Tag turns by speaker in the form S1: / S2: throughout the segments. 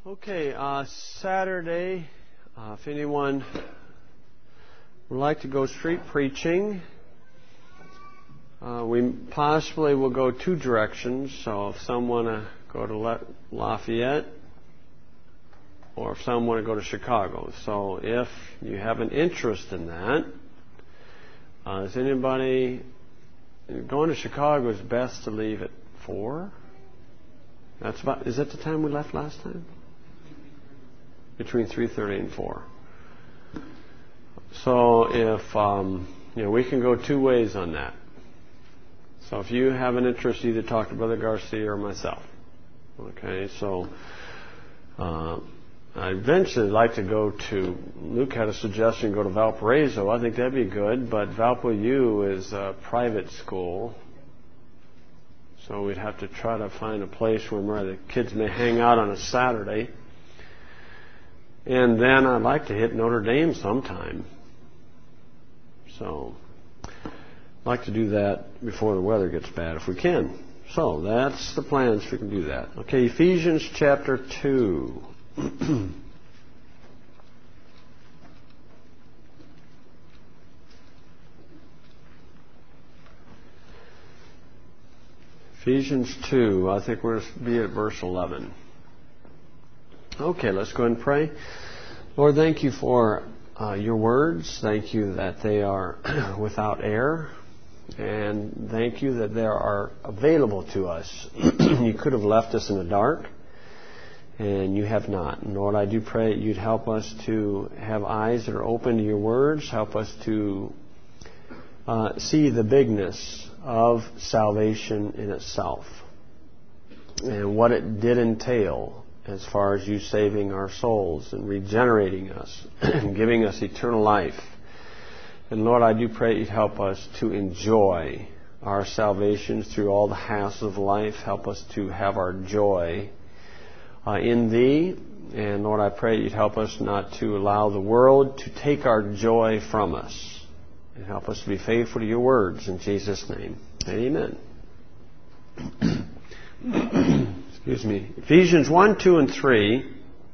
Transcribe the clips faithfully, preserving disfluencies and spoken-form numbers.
S1: Okay, uh, Saturday, uh, if anyone would like to go street preaching, uh, we possibly will go two directions. So if some want to go to La- Lafayette, or if some want to go to Chicago. So if you have an interest in that, uh, is anybody going to Chicago is best to leave at four? That's about. Is that the time we left last time? Between three thirty and four. So if um, you know, we can go two ways on that. So if you have an interest, either talk to Brother Garcia or myself. Okay, so uh, I eventually like to go to. Luke had a suggestion: go to Valparaiso. I think that'd be good, but Valpo U is a private school, so we'd have to try to find a place where the kids may hang out on a Saturday. And then I'd like to hit Notre Dame sometime. So I'd like to do that before the weather gets bad if we can. So that's the plans if we can do that. Okay, Ephesians chapter two. Ephesians two, I think we're going to be at verse eleven. Okay, let's go ahead and pray. Lord, thank you for uh, your words. Thank you that they are without error. And thank you that they are available to us. You could have left us in the dark, and you have not. And Lord, I do pray that you'd help us to have eyes that are open to your words. Help us to uh, see the bigness of salvation in itself and what it did entail as far as you saving our souls and regenerating us and giving us eternal life. And Lord, I do pray you'd help us to enjoy our salvation through all the hassles of life. Help us to have our joy uh, in Thee. And Lord, I pray you'd help us not to allow the world to take our joy from us. And help us to be faithful to your words. In Jesus' name, amen. Excuse me. Ephesians one, two, and three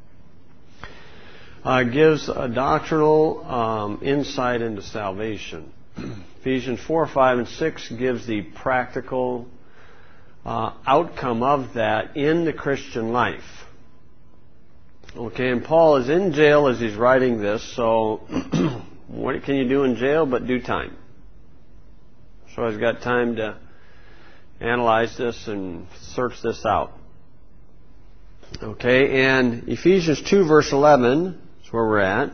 S1: uh, gives a doctrinal um, insight into salvation. Ephesians four, five, and six gives the practical uh, outcome of that in the Christian life. Okay, and Paul is in jail as he's writing this, so what can you do in jail but do time? So he's got time to analyze this and search this out. Okay, and Ephesians two verse eleven is where we're at.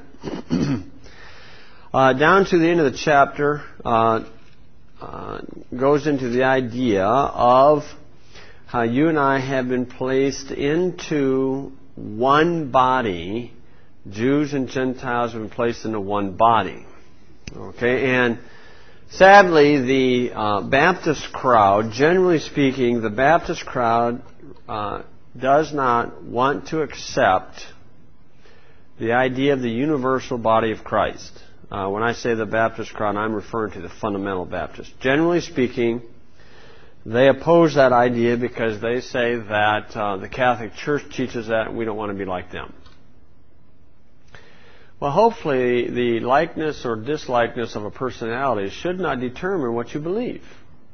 S1: uh, down to the end of the chapter uh, uh, goes into the idea of how you and I have been placed into one body. Jews and Gentiles have been placed into one body. Okay, and sadly, the uh, Baptist crowd, generally speaking, the Baptist crowd uh, does not want to accept the idea of the universal body of Christ. Uh, when I say the Baptist crowd, I'm referring to the fundamental Baptists. Generally speaking, they oppose that idea because they say that uh, the Catholic Church teaches that and we don't want to be like them. Well, hopefully the likeness or dislikeness of a personality should not determine what you believe.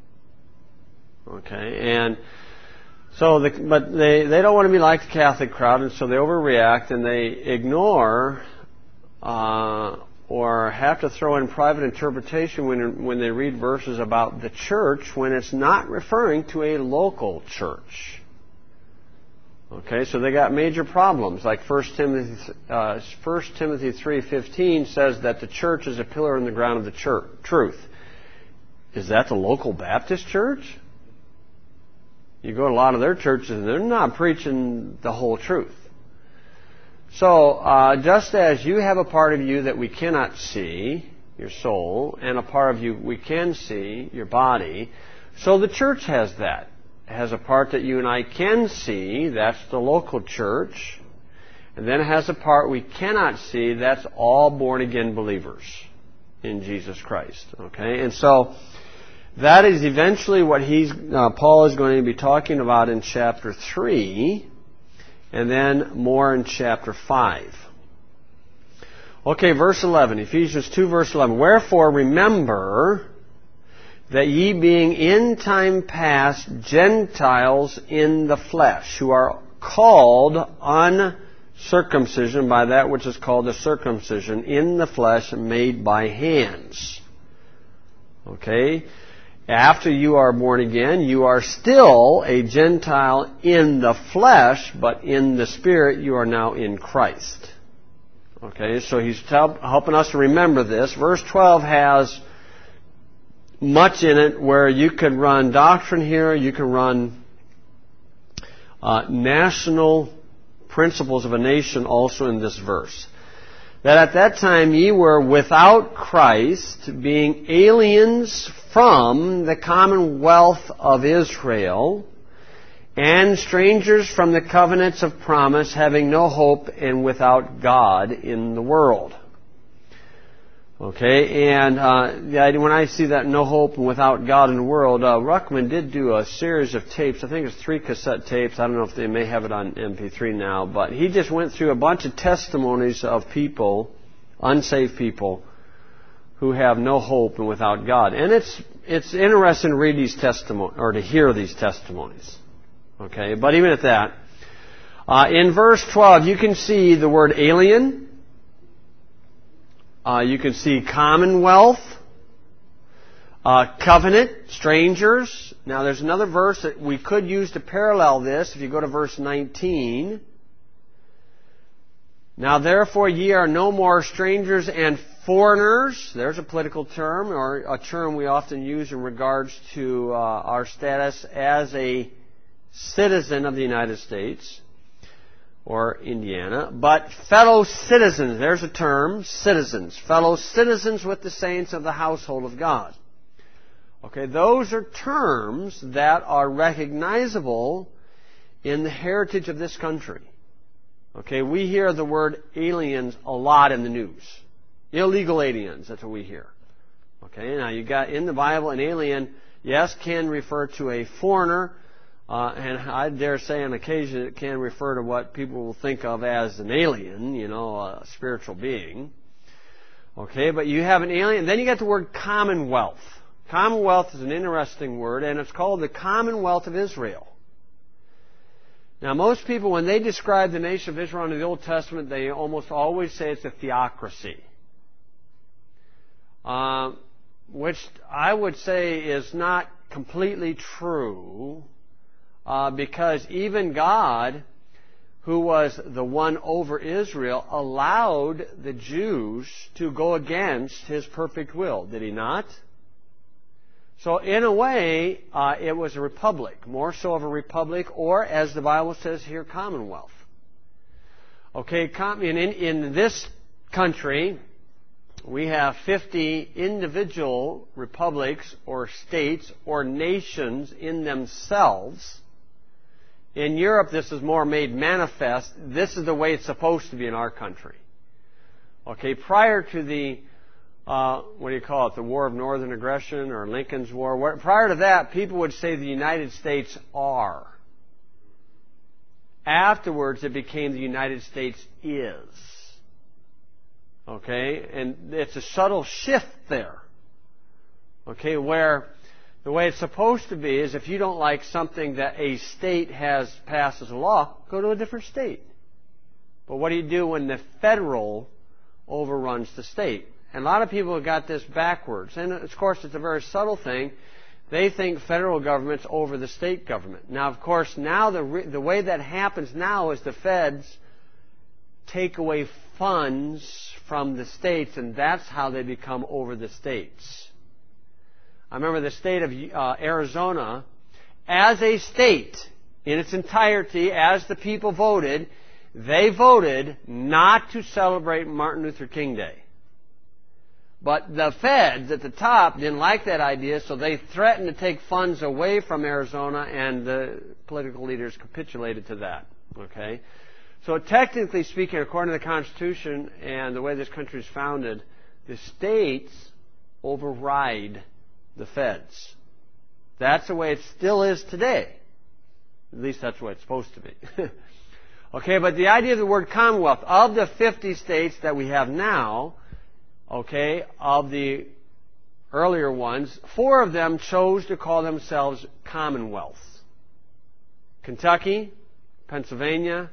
S1: Okay, and so, the, but they, they don't want to be like the Catholic crowd, and so they overreact and they ignore uh, or have to throw in private interpretation when when they read verses about the church when it's not referring to a local church. Okay, so they got major problems. Like First Timothy, uh, First Timothy three fifteen says that the church is a pillar in the ground of the church, truth. Is that the local Baptist church? You go to a lot of their churches and they're not preaching the whole truth. So, uh, just as you have a part of you that we cannot see, your soul, and a part of you we can see, your body, so the church has that. It has a part that you and I can see, that's the local church. And then it has a part we cannot see, that's all born-again believers in Jesus Christ. Okay? And so that is eventually what he's uh, Paul is going to be talking about in chapter three. and then more in chapter five. Okay, verse eleven, Ephesians two, verse eleven. Wherefore remember that ye being in time past Gentiles in the flesh, who are called uncircumcision by that which is called the circumcision in the flesh made by hands. Okay? After you are born again, you are still a Gentile in the flesh, but in the Spirit you are now in Christ. Okay, so he's helping us to remember this. Verse twelve has much in it where you could run doctrine here, you can run uh, national principles of a nation also in this verse. That at that time ye were without Christ, being aliens from the commonwealth of Israel, and strangers from the covenants of promise, having no hope and without God in the world. Okay, and uh, when I see that no hope and without God in the world, uh, Ruckman did do a series of tapes. I think it's three cassette tapes. I don't know if they may have it on M P three now, but he just went through a bunch of testimonies of people, unsaved people, who have no hope and without God. And it's it's interesting to read these testimonies, or to hear these testimonies. Okay, but even at that, uh, in verse twelve, you can see the word alien. Uh, you can see commonwealth, uh, covenant, strangers. Now there's another verse that we could use to parallel this. If you go to verse nineteen. Now therefore ye are no more strangers and foreigners. There's a political term, or a term we often use in regards to uh, our status as a citizen of the United States or Indiana, but fellow citizens. There's a term, citizens. Fellow citizens with the saints of the household of God. Okay, those are terms that are recognizable in the heritage of this country. Okay, we hear the word aliens a lot in the news. Illegal aliens, that's what we hear. Okay, now you got in the Bible an alien, yes, can refer to a foreigner, uh, and I dare say on occasion it can refer to what people will think of as an alien, you know, a spiritual being. Okay, but you have an alien. Then you got the word commonwealth. Commonwealth is an interesting word, and it's called the Commonwealth of Israel. Now, most people, when they describe the nation of Israel in the Old Testament, they almost always say it's a theocracy. Uh, which I would say is not completely true, uh, because even God, who was the one over Israel, allowed the Jews to go against His perfect will. Did He not? So in a way, uh, it was a republic, more so of a republic, or as the Bible says here, commonwealth. Okay, com- in, in this country, we have fifty individual republics or states or nations in themselves. In Europe, this is more made manifest. This is the way it's supposed to be in our country. Okay, prior to the Uh, what do you call it, the War of Northern Aggression or Lincoln's War. Where, prior to that, people would say the United States are. Afterwards, it became the United States is. Okay? And it's a subtle shift there. Okay? Where the way it's supposed to be is if you don't like something that a state has passed as a law, go to a different state. But what do you do when the federal overruns the state? And a lot of people have got this backwards. And, of course, it's a very subtle thing. They think federal government's over the state government. Now, of course, now the, re- the way that happens now is the feds take away funds from the states, and that's how they become over the states. I remember the state of uh, Arizona, as a state, in its entirety, as the people voted, they voted not to celebrate Martin Luther King Day. But the feds at the top didn't like that idea, so they threatened to take funds away from Arizona, and the political leaders capitulated to that. Okay? So technically speaking, according to the Constitution and the way this country is founded, the states override the feds. That's the way it still is today. At least that's the way it's supposed to be. Okay, but the idea of the word commonwealth, of the fifty states that we have now, okay, of the earlier ones, four of them chose to call themselves commonwealths. Kentucky, Pennsylvania,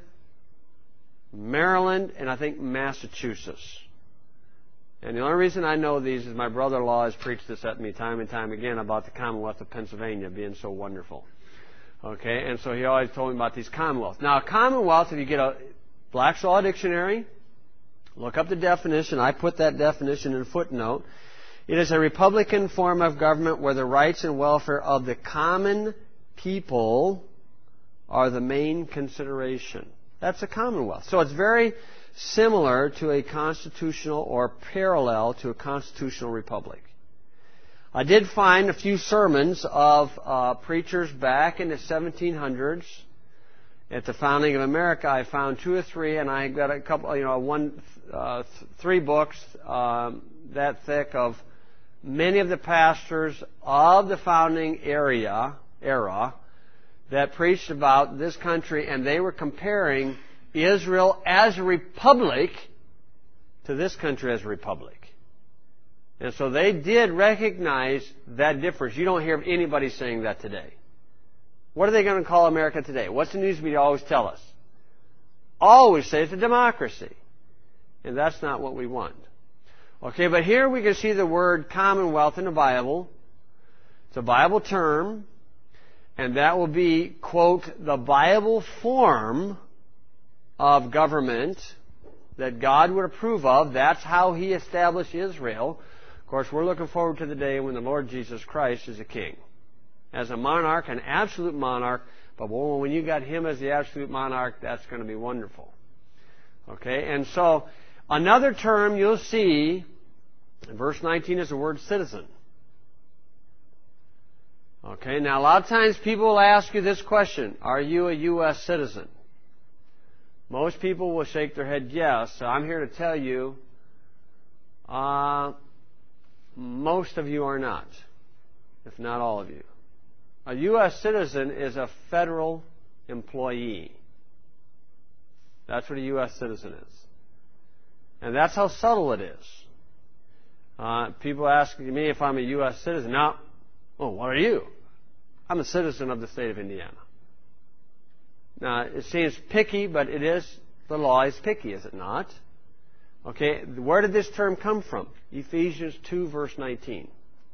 S1: Maryland, and I think Massachusetts. And the only reason I know these is my brother-in-law has preached this at me time and time again about the Commonwealth of Pennsylvania being so wonderful. Okay, and so he always told me about these commonwealths. Now, a commonwealth, if you get a Black's Law Dictionary, look up the definition. I put that definition in a footnote. It is a republican form of government where the rights and welfare of the common people are the main consideration. That's a commonwealth. So it's very similar to a constitutional or parallel to a constitutional republic. I did find a few sermons of uh, preachers back in the seventeen hundreds. At the founding of America, I found two or three, and I got a couple, you know, one, uh, th- three books um, that thick of many of the pastors of the founding area era that preached about this country, and they were comparing Israel as a republic to this country as a republic. And so they did recognize that difference. You don't hear anybody saying that today. What are they going to call America today? What's the news media always tell us? Always say it's a democracy. And that's not what we want. Okay, but here we can see the word commonwealth in the Bible. It's a Bible term. And that will be, quote, the Bible form of government that God would approve of. That's how He established Israel. Of course, we're looking forward to the day when the Lord Jesus Christ is a king. As a monarch, an absolute monarch, but when you got Him as the absolute monarch, that's going to be wonderful. Okay, and so another term you'll see in verse nineteen is the word citizen. Okay, now a lot of times people will ask you this question: are you a U S citizen? Most people will shake their head yes. So I'm here to tell you, uh, most of you are not, if not all of you. A U S citizen is a federal employee. That's what a U S citizen is. And that's how subtle it is. Uh, people ask me if I'm a U S citizen. Now, oh, what are you? I'm a citizen of the state of Indiana. Now, it seems picky, but it is, the law is picky, is it not? Okay, where did this term come from? Ephesians two, verse nineteen.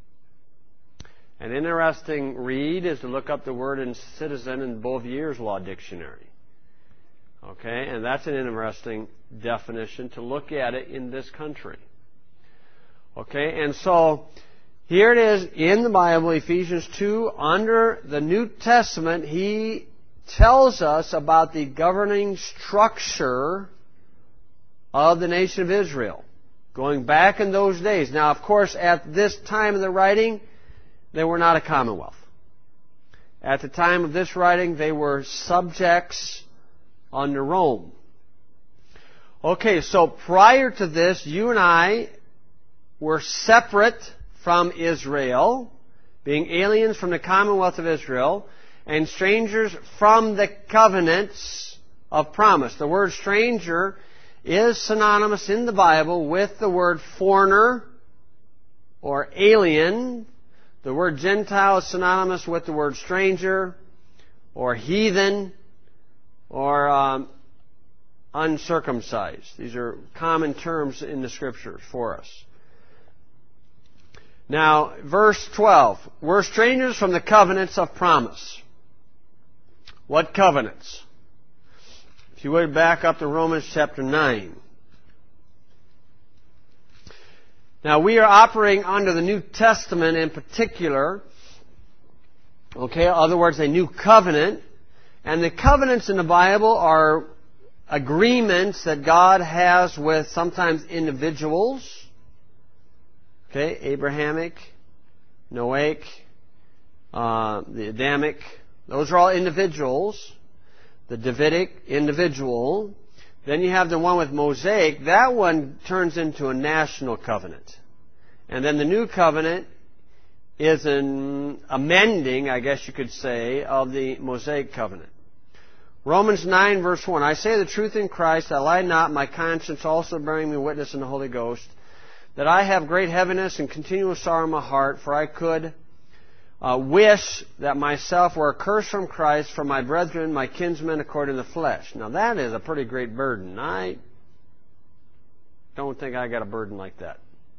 S1: An interesting read is to look up the word in citizen in Bouvier's Law Dictionary. Okay, and that's an interesting definition to look at it in this country. Okay, and so here it is in the Bible, Ephesians two, under the New Testament, he tells us about the governing structure of the nation of Israel, going back in those days. Now, of course, at this time of the writing, they were not a commonwealth. At the time of this writing, they were subjects under Rome. Okay, so prior to this, you and I were separate from Israel, being aliens from the commonwealth of Israel, and strangers from the covenants of promise. The word stranger is synonymous in the Bible with the word foreigner or alien. The word Gentile is synonymous with the word stranger or heathen or um, uncircumcised. These are common terms in the Scriptures for us. Now, verse twelve. We're strangers from the covenants of promise. What covenants? If you would back up to Romans chapter nine. Now, we are operating under the New Testament in particular. Okay, in other words, a new covenant. And the covenants in the Bible are agreements that God has with sometimes individuals. Okay, Abrahamic, Noahic, uh, the Adamic. Those are all individuals. The Davidic, individual. Then you have the one with Mosaic. That one turns into a national covenant. And then the new covenant is an amending, I guess you could say, of the Mosaic covenant. Romans nine, verse one. I say the truth in Christ, I lie not, my conscience also bearing me witness in the Holy Ghost, that I have great heaviness and continual sorrow in my heart, for I could uh, wish that myself were accursed from Christ for my brethren, my kinsmen, according to the flesh. Now that is a pretty great burden. I don't think I got a burden like that.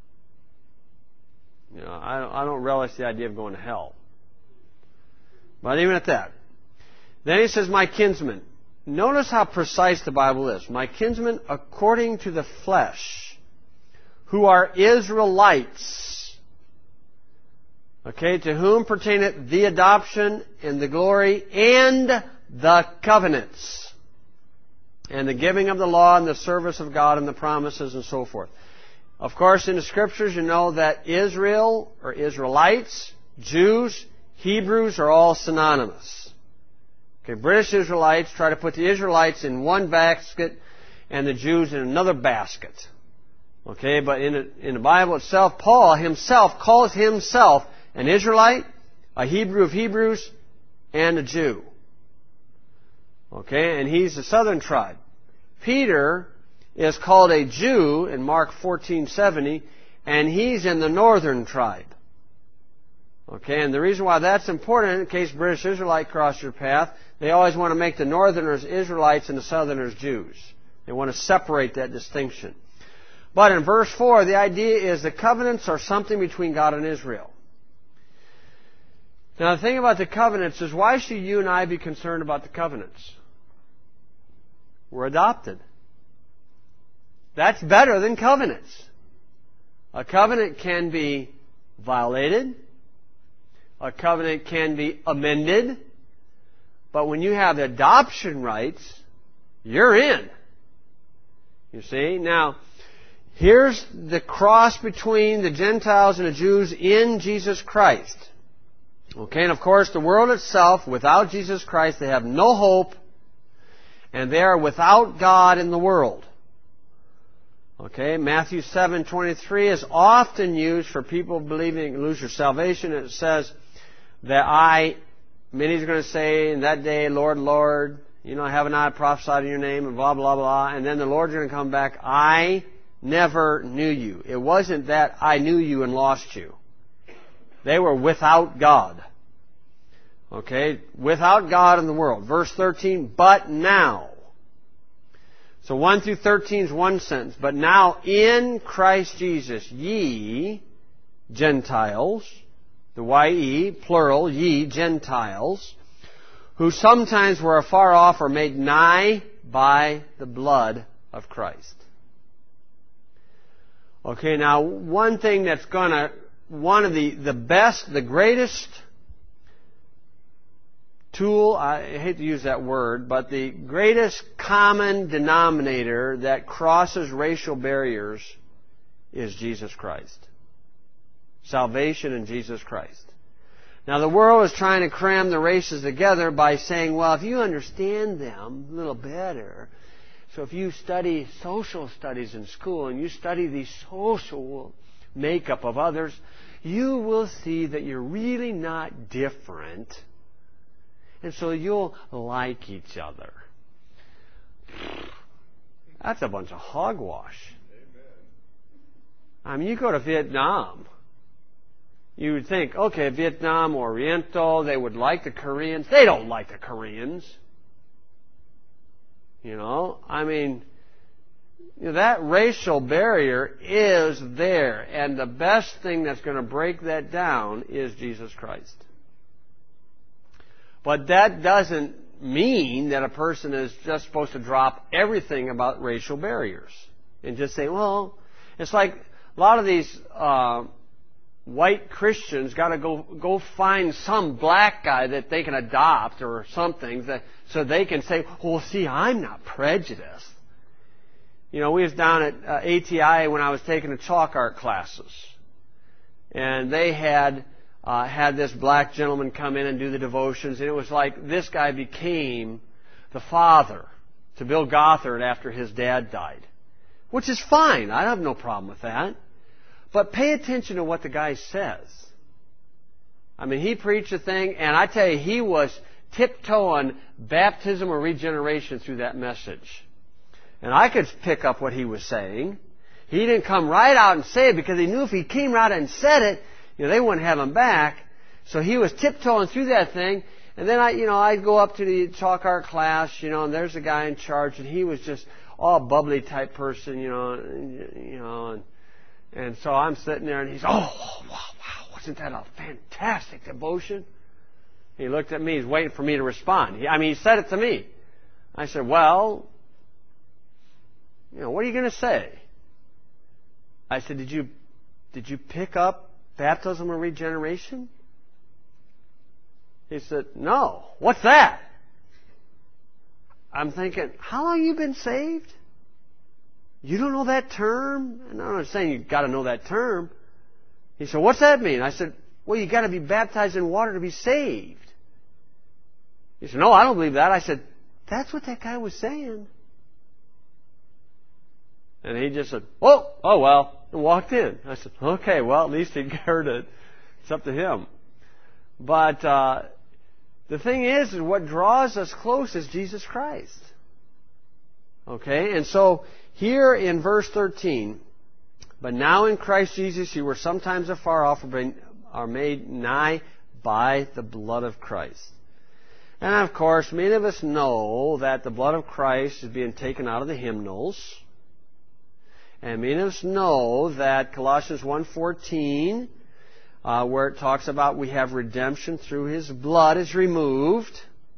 S1: You know, I don't, I don't relish the idea of going to hell. But even at that. Then he says, my kinsmen. Notice how precise the Bible is. My kinsmen according to the flesh, who are Israelites. Okay, to whom pertaineth the adoption and the glory and the covenants, and the giving of the law and the service of God and the promises and so forth. Of course, in the Scriptures, you know that Israel or Israelites, Jews, Hebrews are all synonymous. Okay, British Israelites try to put the Israelites in one basket and the Jews in another basket. Okay, but in the, in the Bible itself, Paul himself calls himself an Israelite, a Hebrew of Hebrews, and a Jew. Okay, and he's the southern tribe. Peter is called a Jew in Mark fourteen seventy, and he's in the northern tribe. Okay, and the reason why that's important, in case British Israelite cross your path, they always want to make the northerners Israelites and the southerners Jews. They want to separate that distinction. But in verse four, the idea is the covenants are something between God and Israel. Now the thing about the covenants is, why should you and I be concerned about the covenants? We're adopted. That's better than covenants. A covenant can be violated. A covenant can be amended. But when you have adoption rights, you're in. You see? Now, here's the cross between the Gentiles and the Jews in Jesus Christ. Okay, and of course, the world itself, without Jesus Christ, they have no hope, and they are without God in the world. Okay, Matthew seven twenty-three is often used for people believing you lose your salvation. It says that I, many's going to say in that day, Lord, Lord, you know, haven't I prophesied in your name, and blah, blah, blah. And then the Lord's going to come back, I never knew you. It wasn't that I knew you and lost you. They were without God. Okay, without God in the world. Verse thirteen, but now. So one through thirteen is one sentence. But now in Christ Jesus, ye Gentiles, the Y-E, plural, ye Gentiles, who sometimes were afar off, are made nigh by the blood of Christ. Okay, now one thing that's going to, one of the, the best, the greatest tool, I hate to use that word, but the greatest common denominator that crosses racial barriers is Jesus Christ. Salvation in Jesus Christ. Now the world is trying to cram the races together by saying, well, if you understand them a little better, so if you study social studies in school and you study the social makeup of others, you will see that you're really not different. And so you'll like each other. That's a bunch of hogwash. I mean, you go to Vietnam. You would think, okay, Vietnam, Oriental, they would like the Koreans. They don't like the Koreans. You know, I mean, you know, that racial barrier is there. And the best thing that's going to break that down is Jesus Christ. But that doesn't mean that a person is just supposed to drop everything about racial barriers and just say, well, it's like a lot of these uh, white Christians got to go go find some black guy that they can adopt or something that, so they can say, well, see, I'm not prejudiced. You know, we was down at uh, A T I when I was taking the chalk art classes, and they had uh, had this black gentleman come in and do the devotions, and it was like this guy became the father to Bill Gothard after his dad died, which is fine. I have no problem with that. But pay attention to what the guy says. I mean, he preached a thing, and I tell you, he was tiptoeing baptism or regeneration through that message. And I could pick up what he was saying. He didn't come right out and say it because he knew if he came right out and said it, you know, they wouldn't have him back. So he was tiptoeing through that thing. And then I, you know, I'd go up to the chalk art class, you know, and there's a guy in charge, and he was just all bubbly type person, you know, you know, and, and so I'm sitting there, and he's, oh, wow, wow, wasn't that a fantastic devotion? He looked at me, he's waiting for me to respond. He, I mean, he said it to me. I said, well, you know, what are you going to say? I said, did you, did you pick up baptism and regeneration? He said, no. What's that? I'm thinking, how long have you been saved? You don't know that term? And I'm not saying you've got to know that term. He said, what's that mean? I said, well, you've got to be baptized in water to be saved. He said, no, I don't believe that. I said, that's what that guy was saying. And he just said, oh, oh well, and walked in. I said, okay, well, at least he heard it. It's up to him. But uh, the thing is, is, what draws us close is Jesus Christ. Okay, and so here in verse thirteen, but now in Christ Jesus you were sometimes afar off, but are made nigh by the blood of Christ. And of course, many of us know that the blood of Christ is being taken out of the hymnals. And many of us know that Colossians one fourteen, uh, where it talks about we have redemption through His blood, is removed.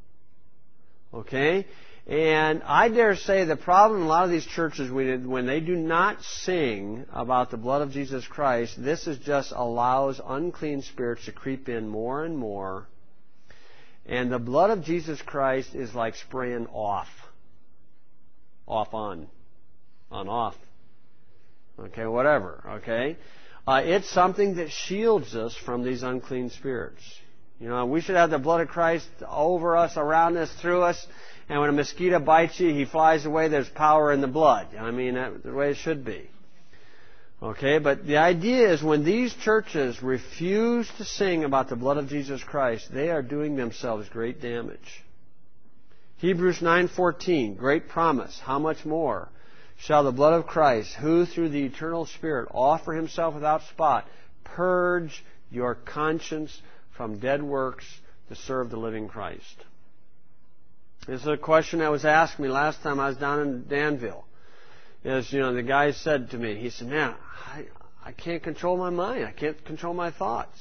S1: Okay? And I dare say the problem in a lot of these churches, when they do not sing about the blood of Jesus Christ, this is just allows unclean spirits to creep in more and more. And the blood of Jesus Christ is like spraying off. Off, on. On, off. Okay, whatever. Okay? Uh, it's something that shields us from these unclean spirits. You know, we should have the blood of Christ over us, around us, through us. And when a mosquito bites you, he flies away. There's power in the blood. I mean, that's the way it should be. Okay, but the idea is when these churches refuse to sing about the blood of Jesus Christ, they are doing themselves great damage. Hebrews nine fourteen, great promise. How much more shall the blood of Christ, who through the eternal Spirit offer Himself without spot, purge your conscience from dead works to serve the living Christ? This is a question that was asked me last time I was down in Danville. Is, you know, the guy said to me, he said, man, I, I can't control my mind. I can't control my thoughts.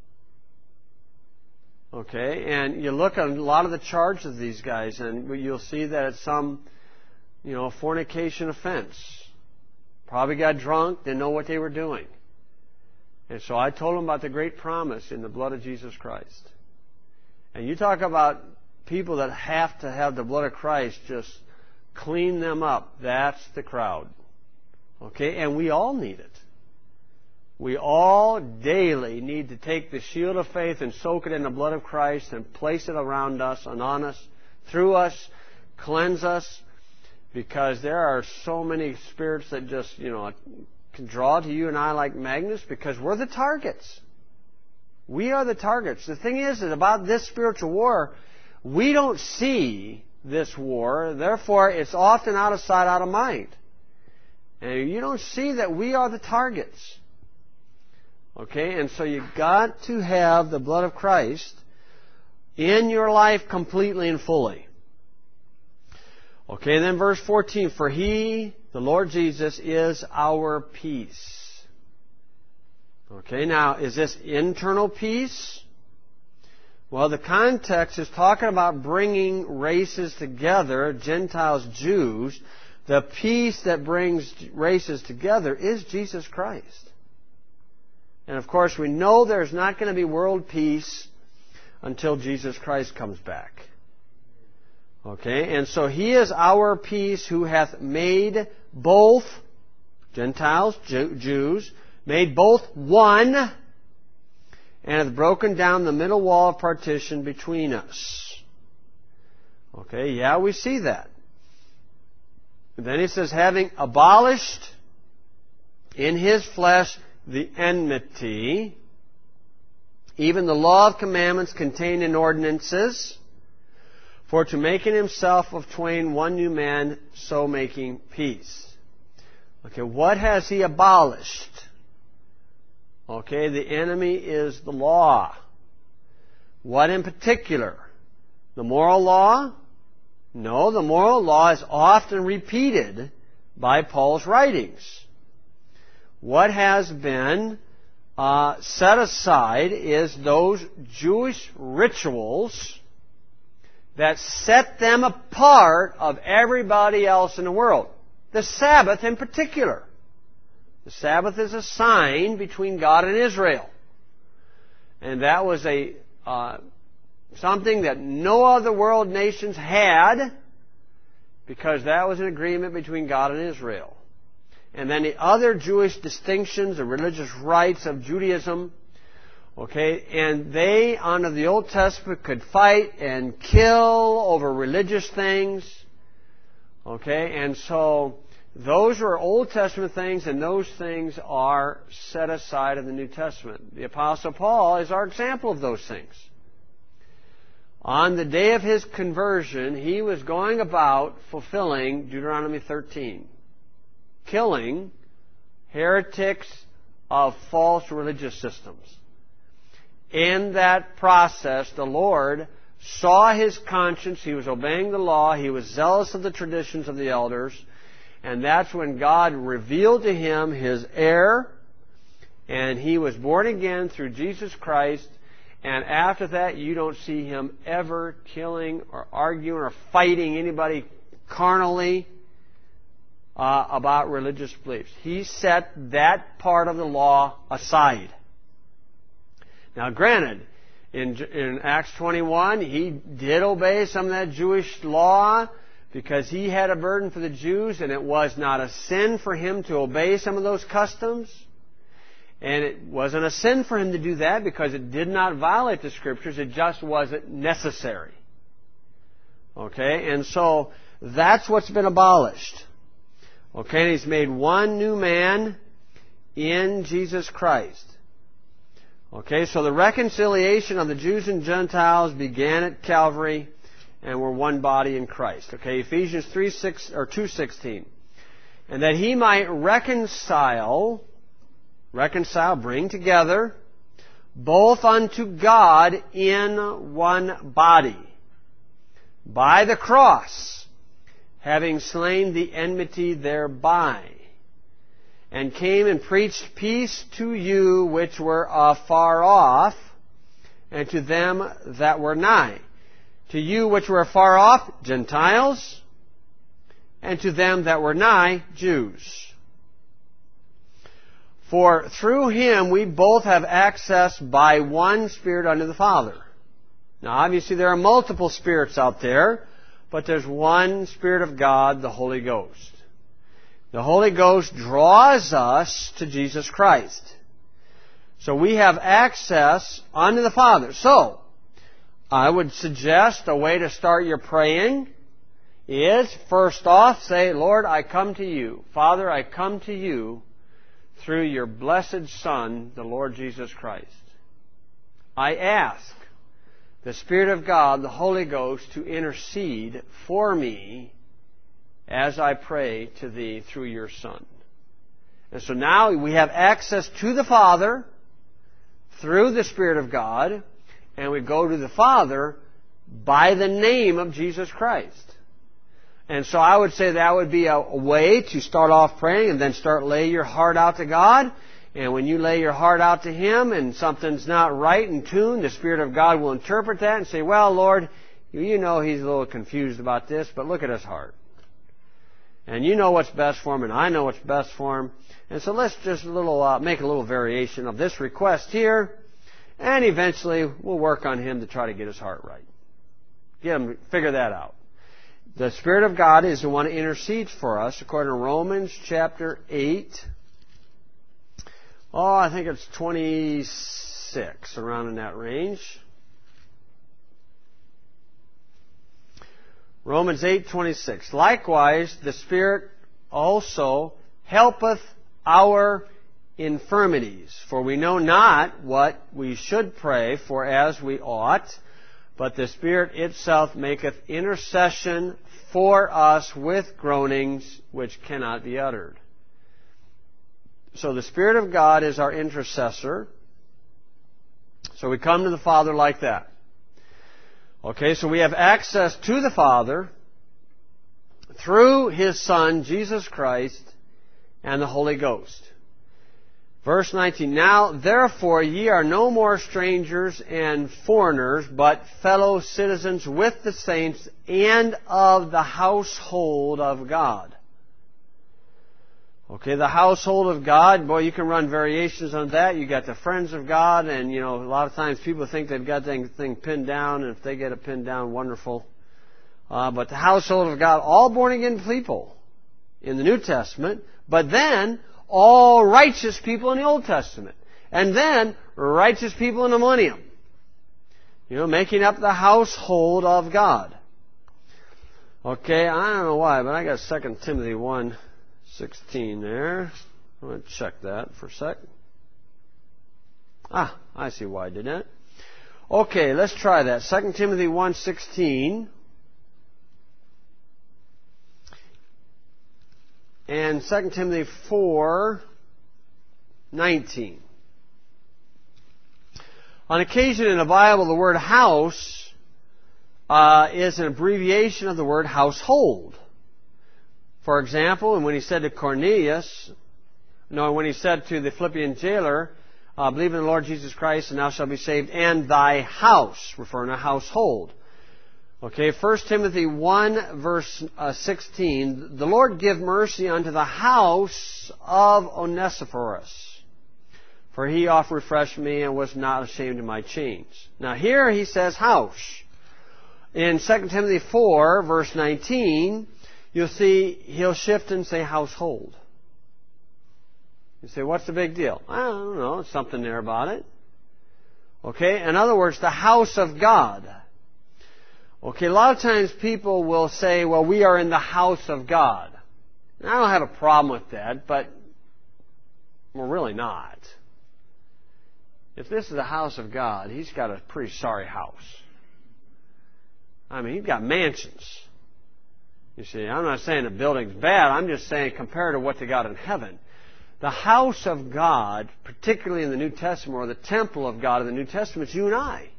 S1: Okay, and you look at a lot of the charges of these guys, and you'll see that it's some, you know, fornication offense. Probably got drunk, didn't know what they were doing. And so I told them about the great promise in the blood of Jesus Christ. And you talk about people that have to have the blood of Christ just clean them up. That's the crowd. Okay? And we all need it. We all daily need to take the shield of faith and soak it in the blood of Christ and place it around us and on us, through us, cleanse us, because there are so many spirits that just, you know, can draw to you and I like magnets because we're the targets. We are the targets. The thing is, is about this spiritual war, we don't see this war, therefore it's often out of sight, out of mind. And you don't see that we are the targets. Okay, and so you've got to have the blood of Christ in your life completely and fully. Okay, and then verse fourteen, for He, the Lord Jesus, is our peace. Okay, now, is this internal peace? Well, the context is talking about bringing races together, Gentiles, Jews. The peace that brings races together is Jesus Christ. And of course, we know there's not going to be world peace until Jesus Christ comes back. Okay, and so He is our peace, who hath made both, Gentiles, Jew, Jews, made both one, and hath broken down the middle wall of partition between us. Okay, yeah, we see that. And then He says, having abolished in His flesh the enmity, even the law of commandments contained in ordinances, For to make in himself of twain one new man, so making peace. Okay, what has he abolished? Okay, the enemy is the law. What in particular? The moral law? No, the moral law is often repeated by Paul's writings. What has been uh, set aside is those Jewish rituals that set them apart of everybody else in the world. The Sabbath in particular. The Sabbath is a sign between God and Israel. And that was a uh, something that no other world nations had, because that was an agreement between God and Israel. And then the other Jewish distinctions, the religious rites of Judaism, okay, and they, under the Old Testament, could fight and kill over religious things. Okay, and so those are Old Testament things, and those things are set aside in the New Testament. The Apostle Paul is our example of those things. On the day of his conversion, he was going about fulfilling Deuteronomy thirteen, killing heretics of false religious systems. In that process, the Lord saw his conscience. He was obeying the law. He was zealous of the traditions of the elders. And that's when God revealed to him his error. And he was born again through Jesus Christ. And after that, you don't see him ever killing or arguing or fighting anybody carnally uh, about religious beliefs. He set that part of the law aside. Now, granted, in, in Acts twenty-one, he did obey some of that Jewish law because he had a burden for the Jews, and it was not a sin for him to obey some of those customs. And it wasn't a sin for him to do that because it did not violate the Scriptures. It just wasn't necessary. Okay? And so that's what's been abolished. Okay? And he's made one new man in Jesus Christ. Okay, so the reconciliation of the Jews and Gentiles began at Calvary, and we're one body in Christ. Okay, Ephesians three six or two sixteen, and that he might reconcile, reconcile, bring together, both unto God in one body, by the cross, having slain the enmity thereby. And came and preached peace to you which were afar off, and to them that were nigh. To you which were afar off, Gentiles, and to them that were nigh, Jews. For through him we both have access by one Spirit unto the Father. Now obviously there are multiple spirits out there, but there's one Spirit of God, the Holy Ghost. The Holy Ghost draws us to Jesus Christ. So we have access unto the Father. So, I would suggest a way to start your praying is, first off, say, Lord, I come to you. Father, I come to you through your blessed Son, the Lord Jesus Christ. I ask the Spirit of God, the Holy Ghost, to intercede for me as I pray to Thee through your Son. And so now we have access to the Father through the Spirit of God, and we go to the Father by the name of Jesus Christ. And so I would say that would be a way to start off praying and then start laying your heart out to God. And when you lay your heart out to Him and something's not right in tune, the Spirit of God will interpret that and say, well, Lord, you know He's a little confused about this, but look at his heart. And you know what's best for him, and I know what's best for him. And so let's just a little uh, make a little variation of this request here, and eventually we'll work on him to try to get his heart right. Get him, figure that out. The Spirit of God is the one who intercedes for us, according to Romans chapter eight. Oh, I think it's twenty-six, around in that range. Romans eight twenty-six. Likewise, the Spirit also helpeth our infirmities. For we know not what we should pray for as we ought, but the Spirit itself maketh intercession for us with groanings which cannot be uttered. So the Spirit of God is our intercessor. So we come to the Father like that. Okay, so we have access to the Father through His Son, Jesus Christ, and the Holy Ghost. Verse nineteen, Now therefore ye are no more strangers and foreigners, but fellow citizens with the saints and of the household of God. Okay, the household of God, boy, you can run variations on that. You got the friends of God, and, you know, a lot of times people think they've got that thing pinned down, and if they get it pinned down, wonderful. Uh, but the household of God, all born-again people in the New Testament, but then all righteous people in the Old Testament, and then righteous people in the millennium. You know, making up the household of God. Okay, I don't know why, but I got Second Timothy one sixteen there. I'm going to check that for a sec. Ah, I see why I did that. Okay, let's try that. Second Timothy one sixteen. And Second Timothy four nineteen. On occasion in the Bible, the word house uh, is an abbreviation of the word household. For example, and when he said to Cornelius, no, when he said to the Philippian jailer, uh, believe in the Lord Jesus Christ and thou shalt be saved, and thy house, referring to household. Okay, First Timothy one, verse uh, sixteen, the Lord give mercy unto the house of Onesiphorus, for he oft refreshed me and was not ashamed of my chains. Now here he says house. In Second Timothy four, verse nineteen, you'll see he'll shift and say household. You say, what's the big deal? I don't know, there's something there about it. Okay, in other words, the house of God. Okay, a lot of times people will say, well, we are in the house of God. And I don't have a problem with that, but we're really not. If this is the house of God, He's got a pretty sorry house. I mean, He's got mansions. You see, I'm not saying the building's bad. I'm just saying compared to what they got in heaven. The house of God, particularly in the New Testament, or the temple of God in the New Testament, is you and I.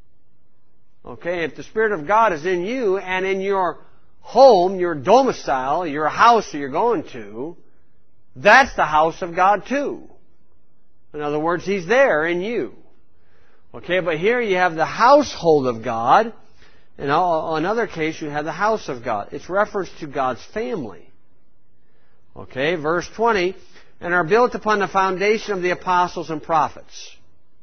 S1: Okay, if the Spirit of God is in you and in your home, your domicile, your house that you're going to, that's the house of God too. In other words, He's there in you. Okay, but here you have the household of God. In another case, you have the house of God. It's reference to God's family. Okay, verse twenty, and are built upon the foundation of the apostles and prophets,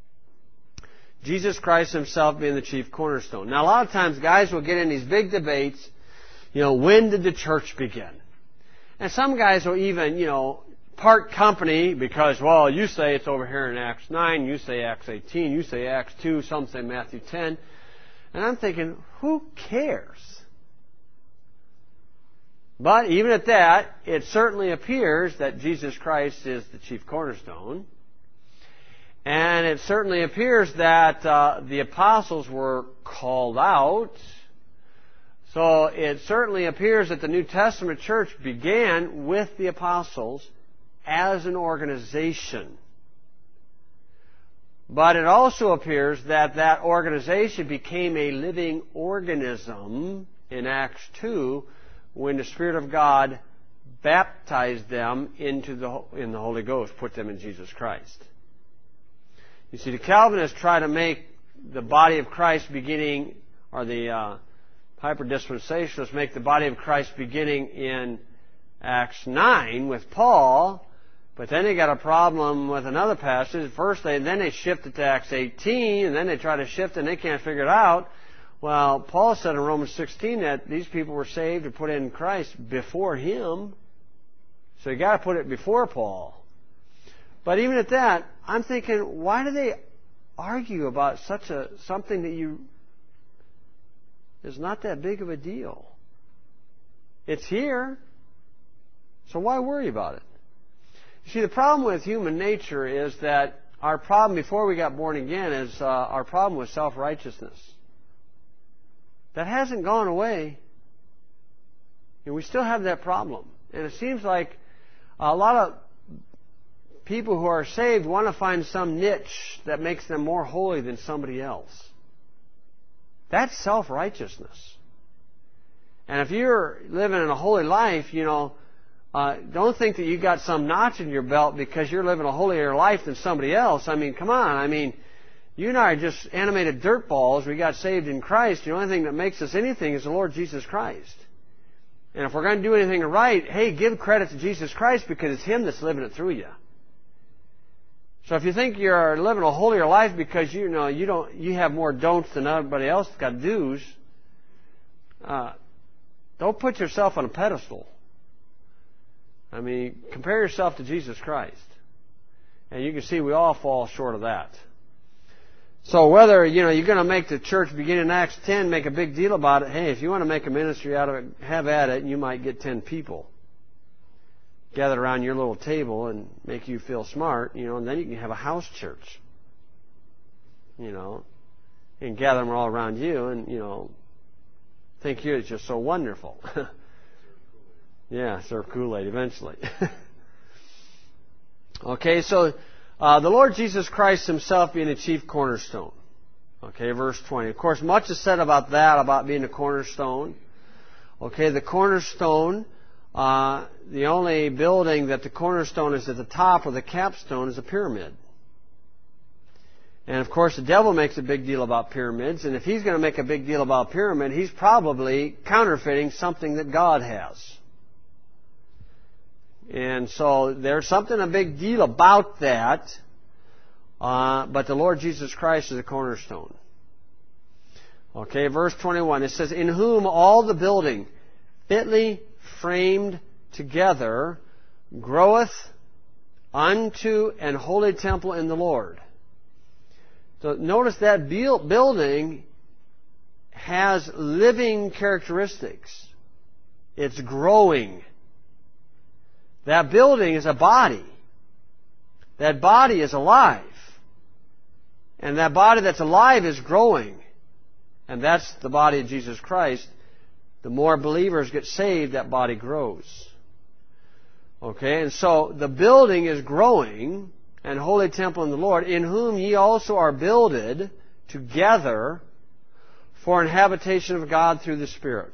S1: Jesus Christ Himself being the chief cornerstone. Now, a lot of times guys will get in these big debates, you know, when did the church begin? And some guys will even, you know, part company because, well, you say it's over here in Acts nine, you say Acts eighteen, you say Acts two, some say Matthew ten. And I'm thinking, who cares? But even at that, it certainly appears that Jesus Christ is the chief cornerstone. And it certainly appears that uh, the apostles were called out. So it certainly appears that the New Testament church began with the apostles as an organization. But it also appears that that organization became a living organism in Acts two when the Spirit of God baptized them into the in the Holy Ghost, put them in Jesus Christ. You see, the Calvinists try to make the body of Christ beginning, or the uh, Piper Dispensationalists make the body of Christ beginning in Acts nine with Paul. But then they got a problem with another passage. First, they then they shift it to Acts eighteen, and then they try to shift it, and they can't figure it out. Well, Paul said in Romans sixteen that these people were saved and put in Christ before him. So you got to put it before Paul. But even at that, I'm thinking, why do they argue about such a something that you is not that big of a deal? It's here, so why worry about it? You see, the problem with human nature is that our problem before we got born again is uh, our problem with self-righteousness. That hasn't gone away. And we still have that problem. And it seems like a lot of people who are saved want to find some niche that makes them more holy than somebody else. That's self-righteousness. And if you're living in a holy life, you know, uh, don't think that you got some notch in your belt because you're living a holier life than somebody else. I mean, come on. I mean, you and I are just animated dirt balls. We got saved in Christ. The only thing that makes us anything is the Lord Jesus Christ. And if we're going to do anything right, hey, give credit to Jesus Christ because it's Him that's living it through you. So if you think you're living a holier life because you know you don't you have more don'ts than everybody else got do's, uh, don't put yourself on a pedestal. I mean, compare yourself to Jesus Christ. And you can see we all fall short of that. So whether, you know, you're going to make the church begin in Acts ten, make a big deal about it, hey, if you want to make a ministry out of it, have at it, and you might get ten people gathered around your little table and make you feel smart, you know, and then you can have a house church, you know, and gather them all around you and, you know, think you're just so wonderful. Yeah, serve Kool-Aid eventually. Okay, so uh, the Lord Jesus Christ Himself being the chief cornerstone. Okay, verse twenty. Of course, much is said about that, about being a cornerstone. Okay, the cornerstone, uh, the only building that the cornerstone is at the top or the capstone is a pyramid. And of course, the devil makes a big deal about pyramids, and if he's going to make a big deal about pyramid, he's probably counterfeiting something that God has. And so there's something a big deal about that, uh, but the Lord Jesus Christ is a cornerstone. Okay, verse twenty-one, it says, in whom all the building fitly framed together groweth unto an holy temple in the Lord. So notice that building has living characteristics. It's growing. That building is a body. That body is alive. And that body that's alive is growing. And that's the body of Jesus Christ. The more believers get saved, that body grows. Okay, and so the building is growing, and holy temple in the Lord, in whom ye also are builded together for an habitation of God through the Spirit.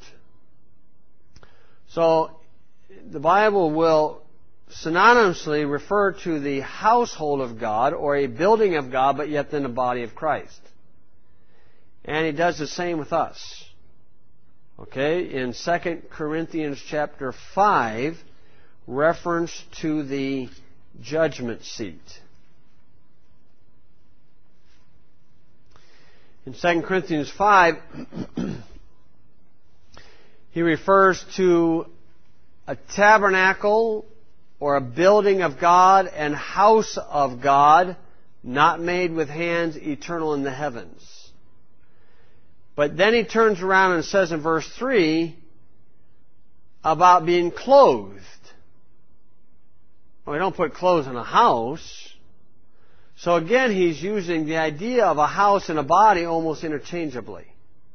S1: So the Bible will synonymously refer to the household of God or a building of God, but yet then the body of Christ. And He does the same with us. Okay, in Second Corinthians chapter five, reference to the judgment seat. In Second Corinthians five, he refers to a tabernacle or a building of God and house of God, not made with hands, eternal in the heavens. But then he turns around and says in verse three about being clothed. Well, we don't put clothes in a house. So again, he's using the idea of a house and a body almost interchangeably.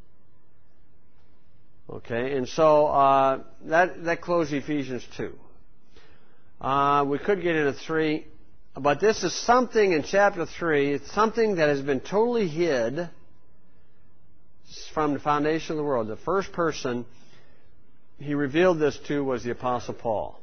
S1: Okay, and so uh, that that closes Ephesians two. Uh, we could get into three, but this is something in chapter three. It's something that has been totally hid from the foundation of the world. The first person he revealed this to was the Apostle Paul.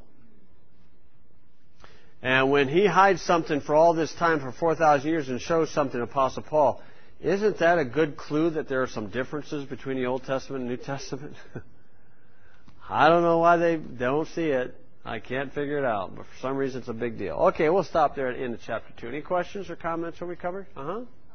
S1: And when he hides something for all this time, for four thousand years, and shows something to Apostle Paul, isn't that a good clue that there are some differences between the Old Testament and New Testament? I don't know why they don't see it. I can't figure it out, but for some reason it's a big deal. Okay, we'll stop there at the end of chapter two. Any questions or comments? Are we covered? Uh-huh.